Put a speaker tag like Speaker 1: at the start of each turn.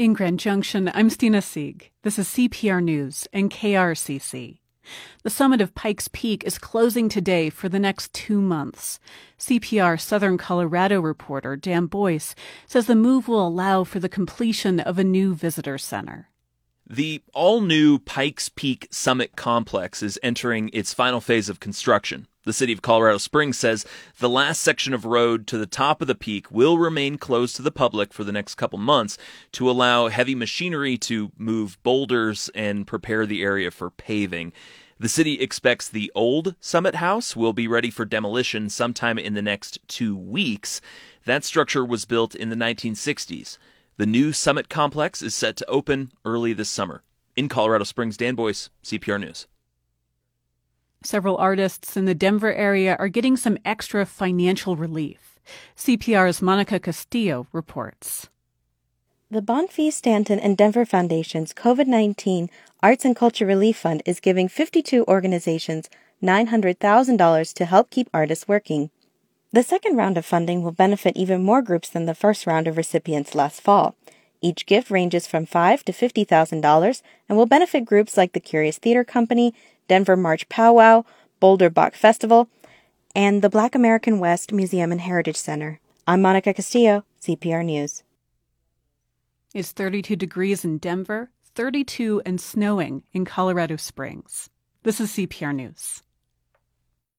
Speaker 1: In Grand Junction, I'm Stina Sieg. This is CPR News and KRCC. The summit of Pikes Peak is closing today for the next 2 months. CPR Southern Colorado reporter Dan Boyce says the move will allow for the completion of a new visitor center.
Speaker 2: The all-new Pikes Peak Summit Complex is entering its final phase of construction. The city of Colorado Springs says the last section of road to the top of the peak will remain closed to the public for the next couple months to allow heavy machinery to move boulders and prepare the area for paving. The city expects the old Summit House will be ready for demolition sometime in the next 2 weeks. That structure was built in the 1960s. The new Summit Complex is set to open early this summer. In Colorado Springs, Dan Boyce, CPR News.
Speaker 1: Several artists in the Denver area are getting some extra financial relief. CPR's Monica Castillo reports.
Speaker 3: The Bonfils Stanton and Denver Foundation's COVID-19 Arts and Culture Relief Fund is giving 52 organizations $900,000 to help keep artists working. The second round of funding will benefit even more groups than the first round of recipients last fall. Each gift ranges from $5,000 to $50,000 and will benefit groups like the Curious Theater Company, Denver March Powwow, Boulder Bach Festival, and the Black American West Museum and Heritage Center. I'm Monica Castillo, CPR News.
Speaker 1: It's 32 degrees in Denver, 32 and snowing in Colorado Springs. This is CPR News.